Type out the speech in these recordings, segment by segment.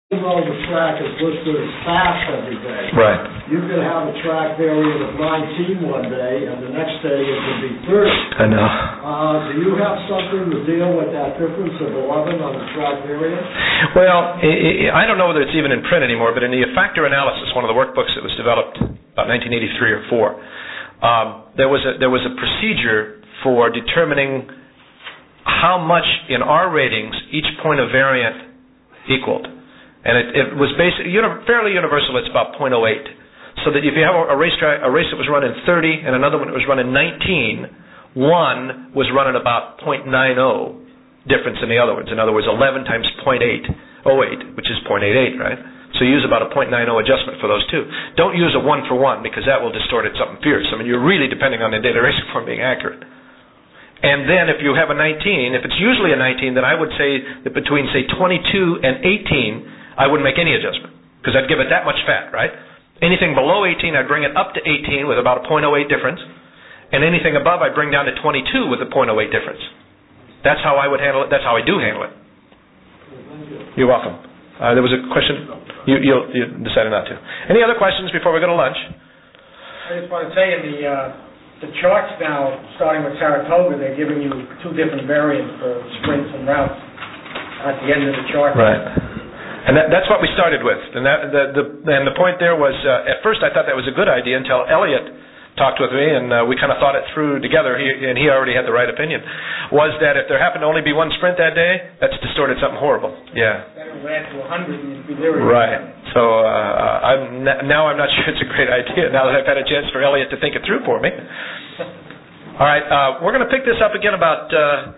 Even though the track is listed as fast every day, right? You could have a track variant of 19 one day, and the next day it could be 30. I know. Do you have something to deal with that difference of 11 on the track variant? Well, I don't know whether it's even in print anymore, but in the factor analysis, one of the workbooks that was developed about 1983 or 4, there was a procedure for determining how much in our ratings each point of variant equaled. And it was fairly universal. It's about 0.08. So that if you have a race that was running 30 and another one that was running 19, one was running about 0.90 difference in the other ones. In other words, 11 times 0.808, which is 0.88, right? So you use about a 0.90 adjustment for those two. Don't use a 1 for 1 because that will distort it something fierce. I mean, you're really depending on the data racing form being accurate. And then if you have a 19, if it's usually a 19, then I would say that between, say, 22 and 18, I wouldn't make any adjustment because I'd give it that much fat, right? Anything below 18, I'd bring it up to 18 with about a 0.08 difference. And anything above, I'd bring down to 22 with a 0.08 difference. That's how I would handle it. That's how I do handle it. You're welcome. There was a question. You decided not to. Any other questions before we go to lunch? I just want to say the charts now, starting with Saratoga, they're giving you two different variants for sprints and routes at the end of the chart. Right. And that's what we started with. And the point there was, at first I thought that was a good idea until Elliot talked with me, and we kind of thought it through together, and he already had the right opinion, was that if there happened to only be one sprint that day, that's distorted something horrible. Yeah. That would add to 100 and you'd be lyric. Right. So I'm not sure it's a great idea now that I've had a chance for Elliot to think it through for me. All right, we're going to pick this up again about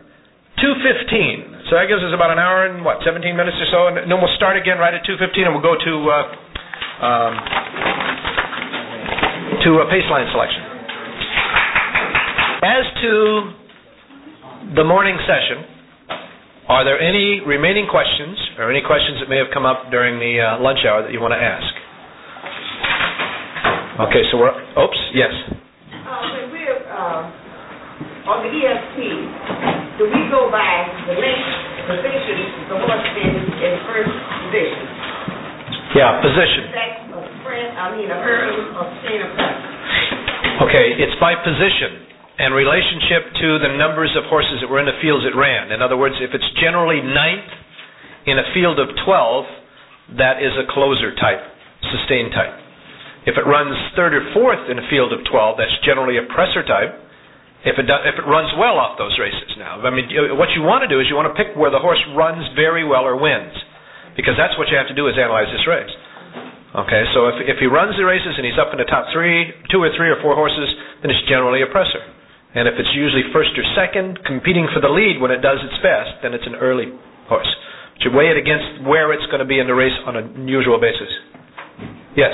2:15. So that gives us about an hour and, 17 minutes or so, and then we'll start again right at 2:15, and we'll go to paceline selection. As to the morning session, are there any remaining questions or any questions that may have come up during the lunch hour that you want to ask? Okay, so yes. When we're on the ESP, do we go by the length, position, the horse in first position? Yeah, position. A hurdle of staying a press. Okay, it's by position and relationship to the numbers of horses that were in the fields it ran. In other words, if it's generally 9th in a field of 12, that is a closer type, sustained type. If it runs 3rd or 4th in a field of 12, that's generally a presser type. If it runs well off those races now. I mean, what you want to do is you want to pick where the horse runs very well or wins, because that's what you have to do is analyze this race. Okay, so if he runs the races and he's up in the top 2 or 3 or 4 horses, then it's generally a presser. And if it's usually 1st or 2nd, competing for the lead when it does its best, then it's an early horse. But you weigh it against where it's going to be in the race on a usual basis. Yes?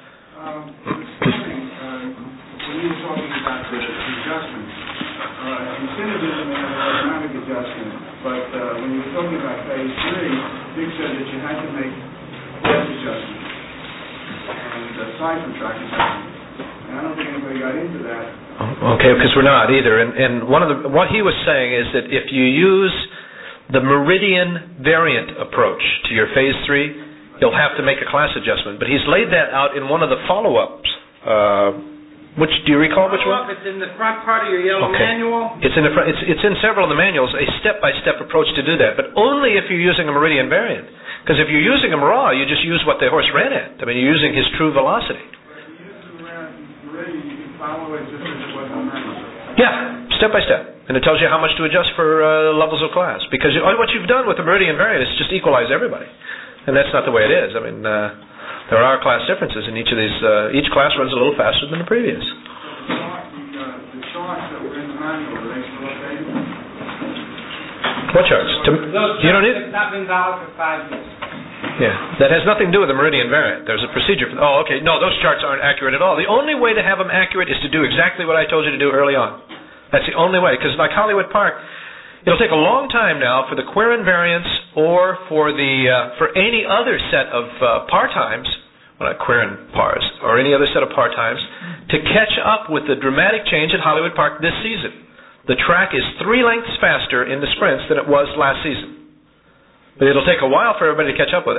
When you were talking about the adjustments, you said it was an automatic adjustment, but when you were talking about phase 3, Dick said that you had to make horse adjustments and aside from track adjustments. And I don't think anybody got into that. Okay, because we're not either. And what he was saying is that if you use the meridian variant approach to your phase 3, you'll have to make a class adjustment. But he's laid that out in one of the follow-ups. Which do you recall? Which one? It's in the front part of your yellow manual. It's in the front. It's in several of the manuals. A step-by-step approach to do that, but only if you're using a meridian variant. Because if you're using them raw, you just use what the horse ran at. I mean, you're using his true velocity. But if you use the meridian, you can follow it just as it was on manual. Yeah, step-by-step, and it tells you how much to adjust for levels of class. Because what you've done with the meridian variant is just equalize everybody, and that's not the way it is. I mean. There are class differences in each of these. Each class runs a little faster than the previous. So the charts that were in the manual, are they still updated? What charts? You don't need. It's not been valid for 5 years. Yeah, that has nothing to do with the meridian variant. There's a procedure for. Oh, okay. No, those charts aren't accurate at all. The only way to have them accurate is to do exactly what I told you to do early on. That's the only way. Because like Hollywood Park, it'll take a long time now for the Quirin variants or for any other set of par times, well, not Quirin pars, or any other set of par times, to catch up with the dramatic change at Hollywood Park this season. The track is 3 lengths faster in the sprints than it was last season. But it'll take a while for everybody to catch up with that.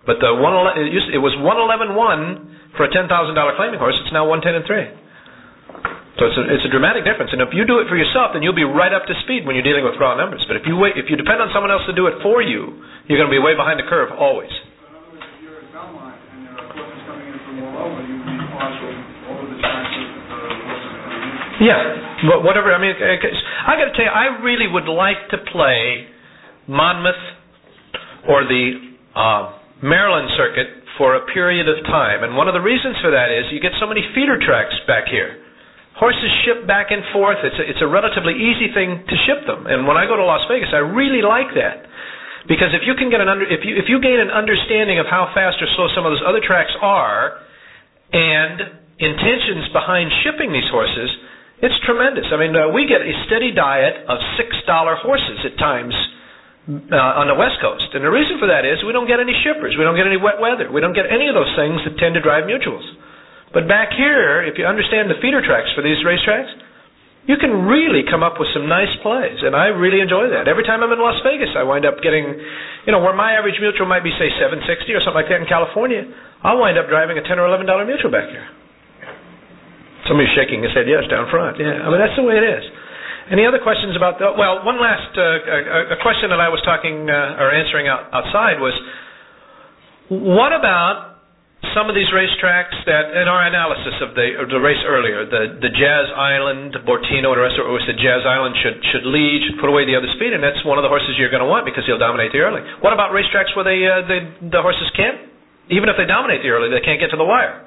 But the it was 111.1 for a $10,000 claiming horse. It's now 110.3. So it's a dramatic difference. And if you do it for yourself, then you'll be right up to speed when you're dealing with raw numbers. But if you depend on someone else to do it for you, you're going to be way behind the curve always. So in other words, if you're at Belmont and there are horses coming in from all over, you would be partial all of the tracks of horses coming in. Yeah, but whatever. I mean, I got to tell you, I really would like to play Monmouth or the Maryland circuit for a period of time. And one of the reasons for that is you get so many feeder tracks back here. Horses ship back and forth. It's a relatively easy thing to ship them. And when I go to Las Vegas, I really like that, because if you can get if you gain an understanding of how fast or slow some of those other tracks are, and intentions behind shipping these horses, it's tremendous. I mean, we get a steady diet of $6 horses at times on the West Coast, and the reason for that is we don't get any shippers, we don't get any wet weather, we don't get any of those things that tend to drive mutuals. But back here, if you understand the feeder tracks for these racetracks, you can really come up with some nice plays, and I really enjoy that. Every time I'm in Las Vegas, I wind up getting, where my average mutual might be, say, $760 or something like that in California, I'll wind up driving a $10 or $11 mutual back here. Somebody's shaking his head yes down front. Yeah, I mean, that's the way it is. Any other questions about that? Well, one last a question that I was answering outside was, what about some of these racetracks that, in our analysis of the race earlier, the Jazz Island, Bortino, and the rest of it, we said Jazz Island should lead, should put away the other speed, and that's one of the horses you're going to want because he'll dominate the early. What about racetracks where the horses can't, even if they dominate the early, they can't get to the wire?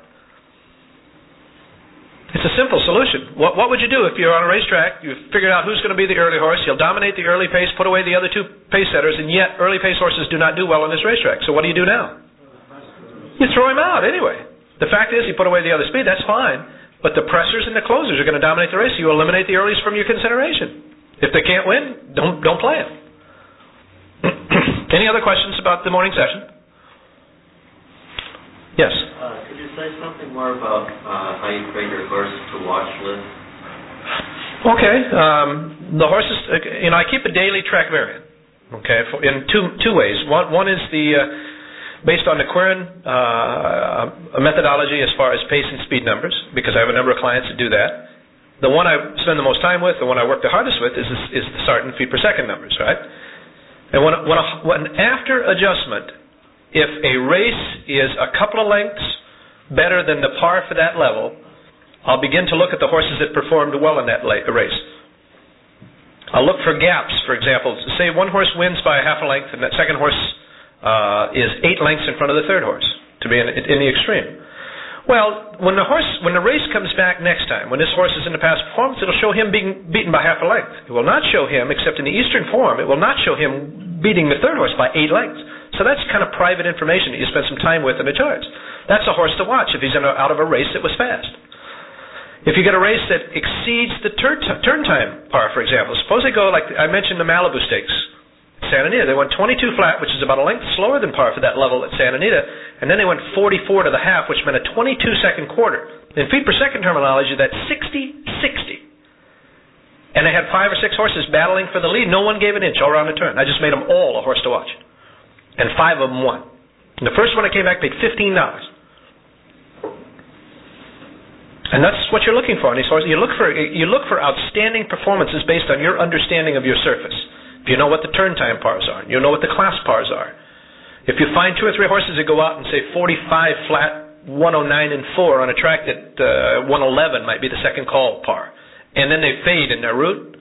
It's a simple solution. What would you do if you're on a racetrack, you've figured out who's going to be the early horse, he'll dominate the early pace, put away the other two pace setters, and yet early pace horses do not do well on this racetrack. So what do you do now? You throw him out anyway. The fact is, you put away the other speed, that's fine, but the pressers and the closers are going to dominate the race. You eliminate the earlies from your consideration. If they can't win, don't play them. Any other questions about the morning session? Yes? Could you say something more about how you create your horse to watch list? Okay. The horses, I keep a daily track variant, okay, in two ways. One is based on the Quirin methodology as far as pace and speed numbers, because I have a number of clients that do that. The one I spend the most time with, the one I work the hardest with, is the start and feet per second numbers, right? And when after adjustment, if a race is a couple of lengths better than the par for that level, I'll begin to look at the horses that performed well in that race. I'll look for gaps, for example. Say one horse wins by a half a length and that second horse is 8 lengths in front of the third horse, to be in the extreme. Well, when the race comes back next time, when this horse is in the past performance, it'll show him being beaten by half a length. It will not show him, except in the Eastern form, it will not show him beating the third horse by 8 lengths. So that's kind of private information that you spend some time with in the charts. That's a horse to watch if he's out of a race that was fast. If you get a race that exceeds the turn time par, for example, suppose they go, like I mentioned, the Malibu Stakes, Santa Anita. They went 22 flat, which is about a length slower than par for that level at Santa Anita, and then they went 44 to the half, which meant a 22-second quarter. In feet per second terminology, that's 60-60. And they had 5 or 6 horses battling for the lead. No one gave an inch all around the turn. I just made them all a horse to watch. And 5 of them won. And the first one that came back paid $15. And that's what you're looking for in these horses. You look for outstanding performances based on your understanding of your surface. If you know what the turn time pars are, you know what the class pars are. If you find 2 or 3 horses that go out and say 45 flat, 109 and 4 on a track that 111 might be the second call par, and then they fade in their route,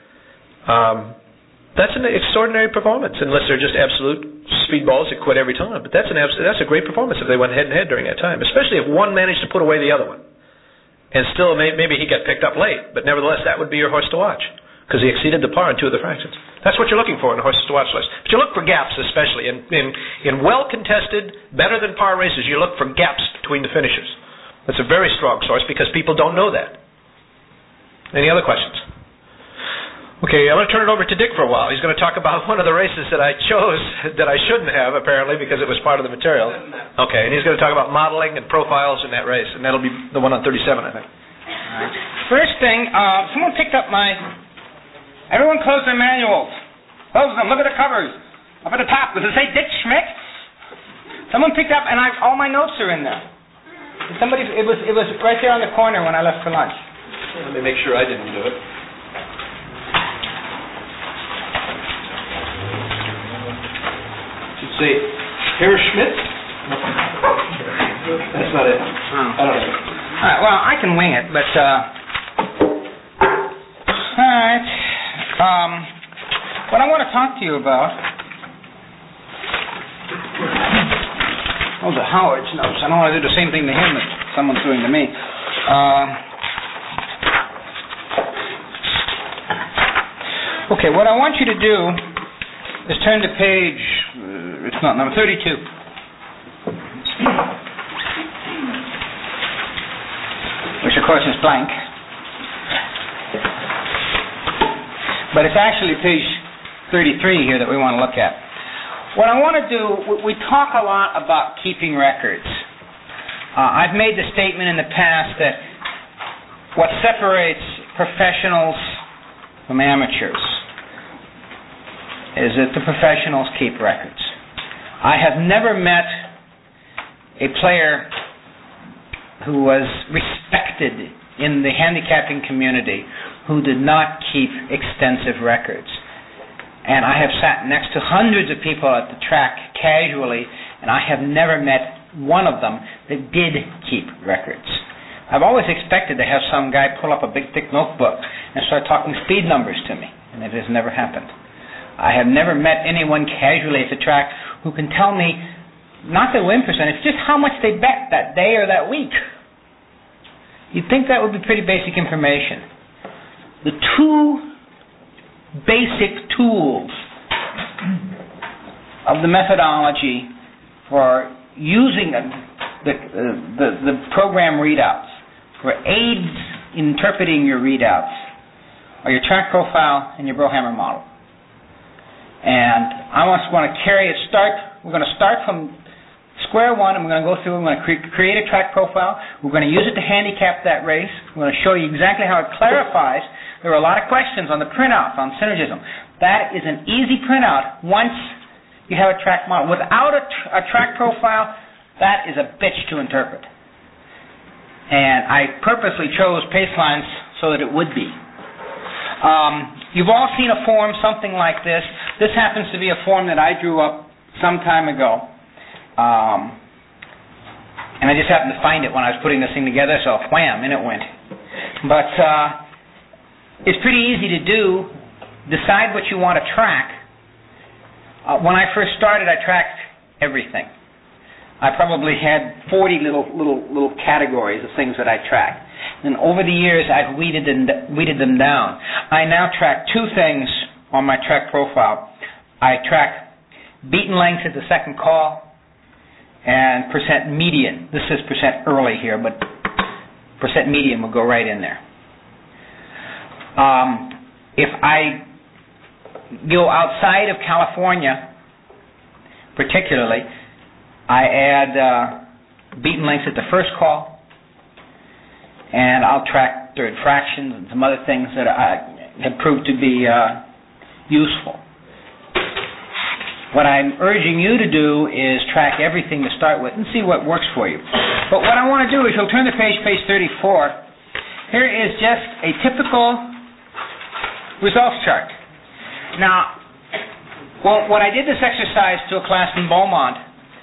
that's an extraordinary performance, unless they're just absolute speedballs that quit every time. But that's a great performance if they went head and head during that time, especially if one managed to put away the other one. And still, maybe he got picked up late, but nevertheless, that would be your horse to watch, because he exceeded the par in 2 of the fractions. That's what you're looking for in a horses to watch list. But you look for gaps, especially. In well-contested, better than par races, you look for gaps between the finishers. That's a very strong source, because people don't know that. Any other questions? Okay, I'm going to turn it over to Dick for a while. He's going to talk about one of the races that I chose that I shouldn't have, apparently, because it was part of the material. Okay, and he's going to talk about modeling and profiles in that race, and that'll be the one on 37, I think. First thing, someone picked up everyone close their manuals. Close them, look at the covers. Up at the top, does it say Dick Schmidt? Someone picked up, and all my notes are in there. Somebody, it was right there on the corner when I left for lunch. Let me make sure I didn't do it. Should say Herr Schmidt. That's not it. I don't know. All right, well, I can wing it, but all right. What I want to talk to you about. Those are Howard's notes. I don't want to do the same thing to him that someone's doing to me. Okay, what I want you to do is turn to page, it's not number 32. Which, of course, is blank. But it's actually page 33 here that we want to look at. What I want to do, we talk a lot about keeping records. I've made the statement in the past that what separates professionals from amateurs is that the professionals keep records. I have never met a player who was respected in the handicapping community who did not keep extensive records. And I have sat next to hundreds of people at the track casually, and I have never met one of them that did keep records. I've always expected to have some guy pull up a big thick notebook and start talking speed numbers to me, and it has never happened. I have never met anyone casually at the track who can tell me, not the win percentage, just how much they bet that day or that week. You'd think that would be pretty basic information. The two basic tools of the methodology for using the program readouts, for aids in interpreting your readouts, are your track profile and your Brohammer model. And I want to carry it. We're going to start from square one, and we're going to go through. We're going to create a track profile. We're going to use it to handicap that race. We're going to show you exactly how it clarifies. There are a lot of questions on the printouts on synergism. That is an easy printout once you have a track model. Without a track profile, that is a bitch to interpret. And I purposely chose Pacelines so that it would be. You've all seen a form, something like this. This happens to be a form that I drew up some time ago. And I just happened to find it when I was putting this thing together, so wham, in it went. But it's pretty easy to do. Decide what you want to track. When I first started, I tracked everything. I probably had 40 little categories of things that I tracked. And over the years, I've weeded them down. I now track two things on my track profile. I track beaten length at the second call and percent median. This is percent early here, but percent median will go right in there. If I go outside of California, particularly, I add beaten lengths at the first call, and I'll track third fractions and some other things that have proved to be useful. What I'm urging you to do is track everything to start with and see what works for you. But what I want to do is, you'll turn to page 34. Here is just a typical results chart. Now, when I did this exercise to a class in Beaumont,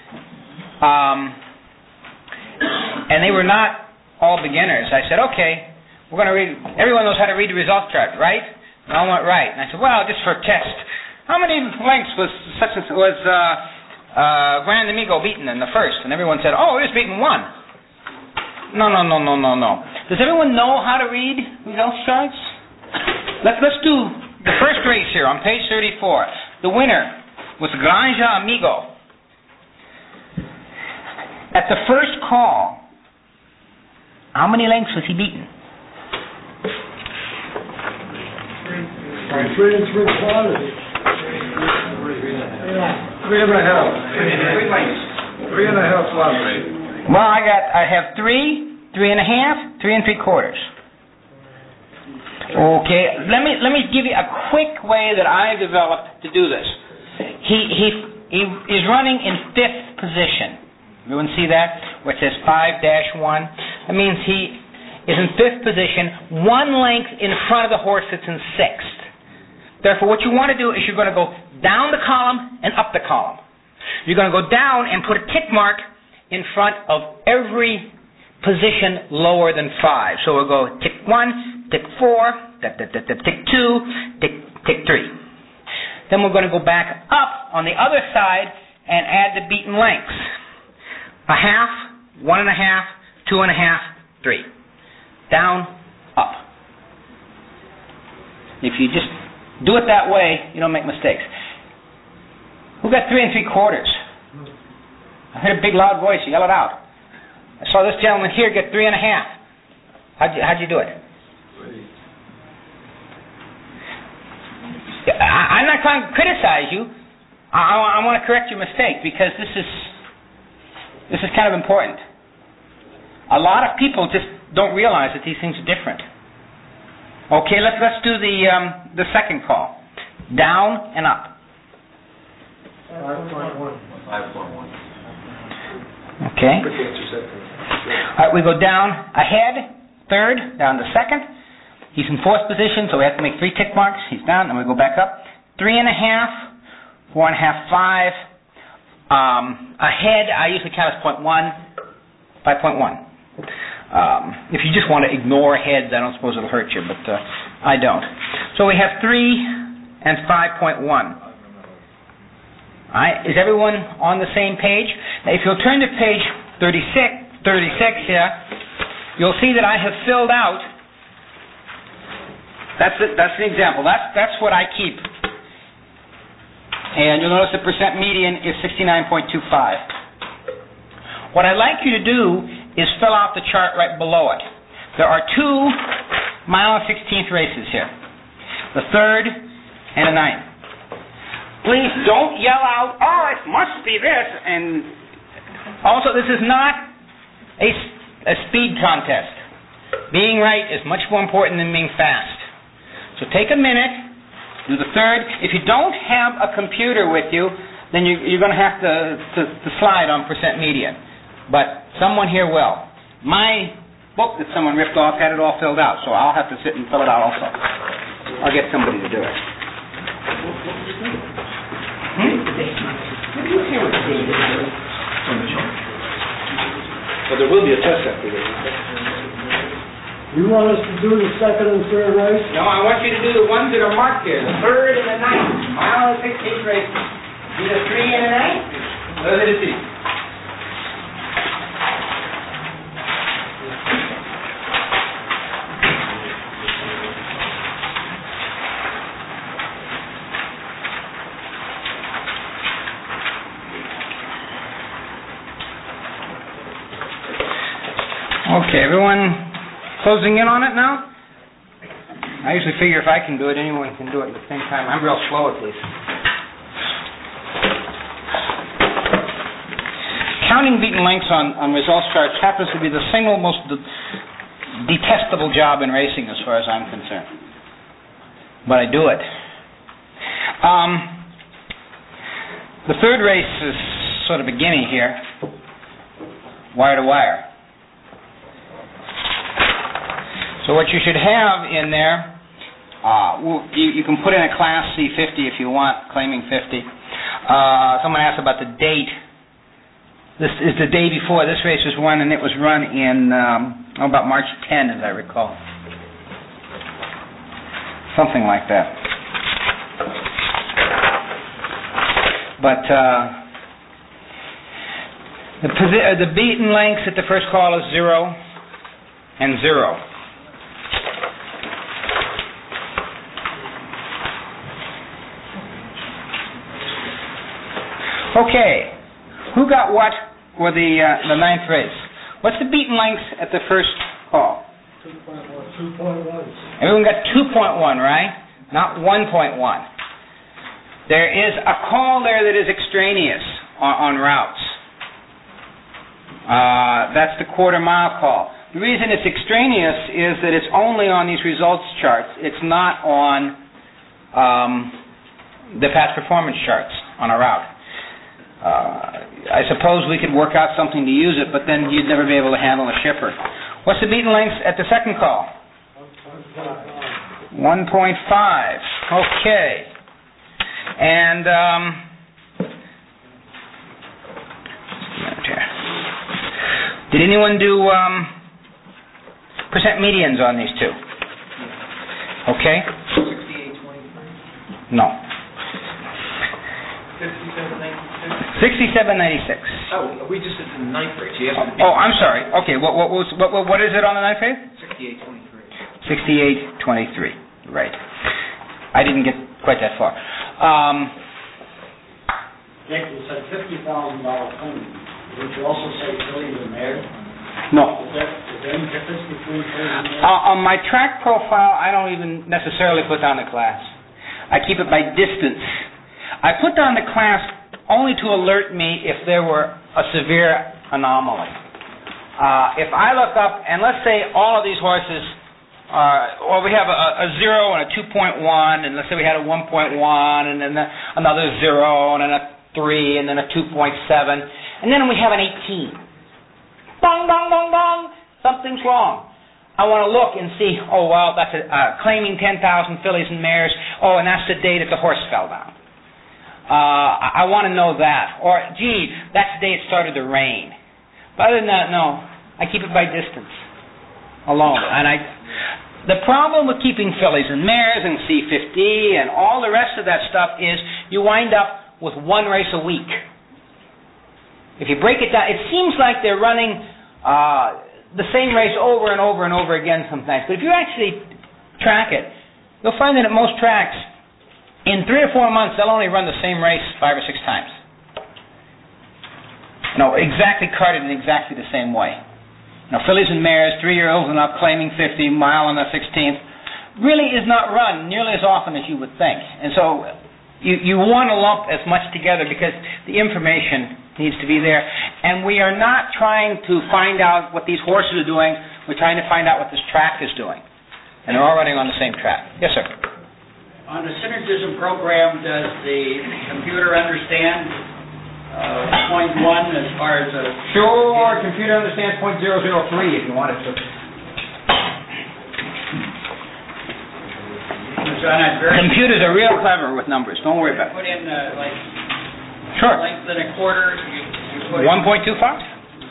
and they were not all beginners, I said, okay, we're going to read, everyone knows how to read the results chart, right? And all went right. And I said, well, just for a test, how many lengths was Grand Amigo beaten in the first? And everyone said, oh, it was beaten one. No. Does everyone know how to read results charts? Let's do the first race here on page 34. The winner was Granja Amigo. At the first call, how many lengths was he beaten? 3 3/4. 3.5. 3.5 lengths. Well, I have 3, 3.5, 3 3/4. Okay, let me give you a quick way that I developed to do this. is running in 5th position. Everyone see that? Where it says 5-1. That means he is in 5th position, 1 length in front of the horse that's in 6th. Therefore, what you want to do is you're going to go down the column and up the column. You're going to go down and put a tick mark in front of every position lower than 5. So we'll go tick 1, tick 4, tick 2, tick 3. Then we're going to go back up on the other side and add the beaten lengths. 1/2, 1.5, 2.5, 3. Down, up. If you just do it that way, you don't make mistakes. Who got 3 3/4? I heard a big loud voice. Yell it out. I saw this gentleman here get 3.5. How'd you do it? I'm not trying to criticize you. I want to correct your mistake because this is kind of important. A lot of people just don't realize that these things are different. Okay, let's do the second call. Down and up. 5.1. Okay. All right, we go down ahead, 3rd, down to 2nd. He's in 4th position, so we have to make 3 tick marks. He's down, and we go back up. 3.5, 4.5, 5. Ahead, I usually count as 0.1, 5.1. If you just want to ignore heads, I don't suppose it'll hurt you, but I don't. So we have 3 and 5.1. All right, is everyone on the same page? Now, if you'll turn to page 36 here, you'll see that I have filled out. That's the example. That's what I keep. And you'll notice the percent median is 69.25. What I'd like you to do is fill out the chart right below it. There are 2 mile and 16th races here. The 3rd and the 9th. Please don't yell out, oh, it must be this. And also, this is not a speed contest. Being right is much more important than being fast. So take a minute, do the 3rd. If you don't have a computer with you, then you're going to have to slide on percent median. But someone here will. My book that someone ripped off had it all filled out, so I'll have to sit and fill it out also. I'll get somebody to do it. Well, there will be a test after this. You want us to do the 2nd and 3rd race? No, I want you to do the ones that are marked here, the 3rd and the 9th. Mile and 16th races. See the 3 and the 9th? Those are the 2. Okay, everyone closing in on it now? I usually figure if I can do it, anyone can do it at the same time. I'm real slow at these. Counting beaten lengths on results charts happens to be the single most detestable job in racing as far as I'm concerned. But I do it. The 3rd race is sort of beginning here. Wire to wire. So what you should have in there, you can put in a Class C 50 if you want, claiming 50. Someone asked about the date. This is the day before this race was run, and it was run in about March 10, as I recall. Something like that. But the beaten lengths at the first call is 0 and 0. Okay, who got what for the 9th race? What's the beaten lengths at the first call? 2.1. Everyone got 2.1, right? Not 1.1. There is a call there that is extraneous on routes. That's the quarter-mile call. The reason it's extraneous is that it's only on these results charts. It's not on the past performance charts on a route. I suppose we could work out something to use it, but then you'd never be able to handle a shipper. What's the beaten length at the second call? 1.5. Okay. And did anyone do percent medians on these two? Okay. 68.23. No. 67.96. 67.96. Oh, we just did the ninth grade. So you have to Oh, I'm sorry. Okay, what is it on the ninth grade? 68.23. 68.23. Right. I didn't get quite that far. Nick, you said $50,000 claim. Would you also say fillies and mares? No. Is there any difference between fillies and mares? On my track profile, I don't even necessarily put down the class. I keep it by distance. I put down the class only to alert me if there were a severe anomaly. If I look up, and let's say all of these horses or we have a 0 and a 2.1, and let's say we had a 1.1, and then another 0, and then a 3, and then a 2.7, and then we have an 18. Bong, bong, bong, bong. Something's wrong. I want to look and see, oh, well, that's claiming 10,000 fillies and mares. Oh, and that's the day that the horse fell down. I want to know that. Or, gee, that's the day it started to rain. But other than that, no. I keep it by distance, alone. And the problem with keeping fillies and mares and C50 and all the rest of that stuff is you wind up with one race a week. If you break it down, it seems like they're running the same race over and over and over again sometimes. But if you actually track it, you'll find that at most tracks, in 3 or 4 months, they'll only run the same race 5 or 6 times. Exactly carted in exactly the same way. Fillies and mares, 3-year-olds and up, claiming 50, mile on the 16th, really is not run nearly as often as you would think. And so you want to lump as much together because the information needs to be there. And we are not trying to find out what these horses are doing. We're trying to find out what this track is doing. And they're all running on the same track. Yes, sir. On the synergism program, does the computer understand point 1 as far as Sure, computer understands .003 if you want it to. Computers are real clever with numbers. Don't worry about it. Put in Sure. length and a quarter. You put 1.25.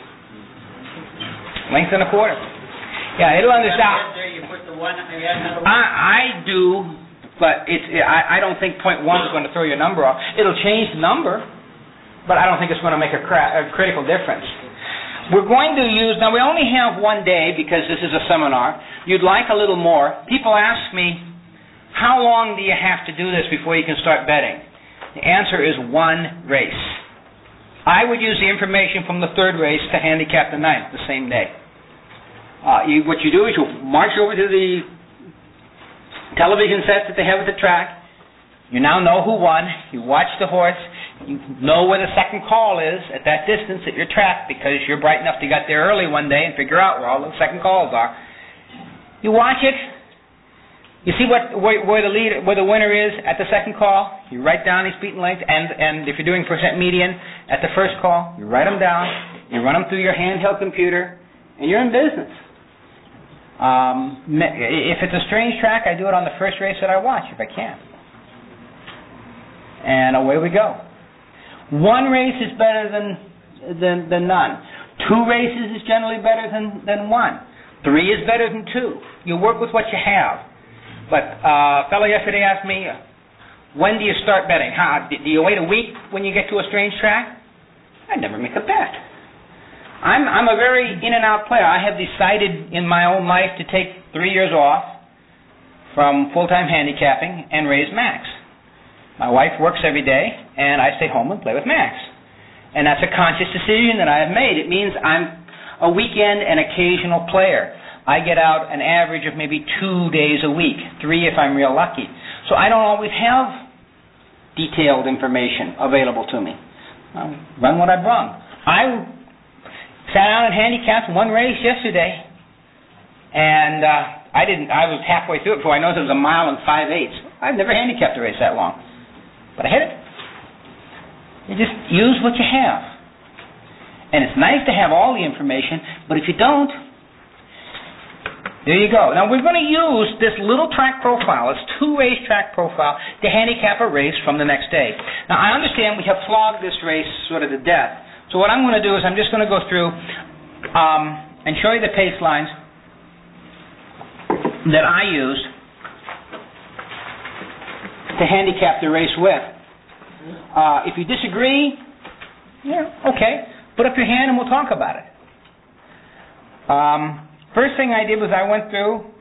Length and a quarter. Yeah, it'll understand. There you put the 1 ahead. I do, but I don't think .1 is going to throw your number off. It'll change the number, but I don't think it's going to make a critical difference. We're going to use, now we only have 1 day because this is a seminar. You'd like a little more. People ask me, how long do you have to do this before you can start betting? The answer is 1 race. I would use the information from the 3rd race to handicap the 9th the same day. What you do is you march over to the television set that they have at the track. You now know who won. You watch the horse. You know where the second call is at that distance at your track because you're bright enough to get there early one day and figure out where all the second calls are. You watch it. You see where the winner is at the second call. You write down his beaten length, and if you're doing percent median at the first call, you write them down. You run them through your handheld computer, and you're in business. If it's a strange track, I do it on the first race that I watch if I can. And away we go. 1 race is better than none. 2 races is generally better than 1. 3 is better than 2. You work with what you have. But a fellow yesterday asked me, when do you start betting? Do you wait a week when you get to a strange track? I never make a bet. I'm a very in and out player. I have decided in my own life to take 3 years off from full-time handicapping and raise Max. My wife works every day, and I stay home and play with Max. And that's a conscious decision that I have made. It means I'm a weekend and occasional player. I get out an average of maybe 2 days a week, 3 if I'm real lucky. So I don't always have detailed information available to me. I run what I brung. I sat down and handicapped 1 race yesterday, and I was halfway through it before I noticed it was 1 mile and 5/8. I've never handicapped a race that long, but I hit it. You just use what you have. And it's nice to have all the information, but if you don't, there you go. Now we're going to use this little track profile, this two-race track profile, to handicap a race from the next day. Now I understand we have flogged this race sort of to death. So what I'm going to do is I'm just going to go through and show you the pace lines that I used to handicap the race with. If you disagree, yeah, okay. Put up your hand and we'll talk about it. First thing I did was I went through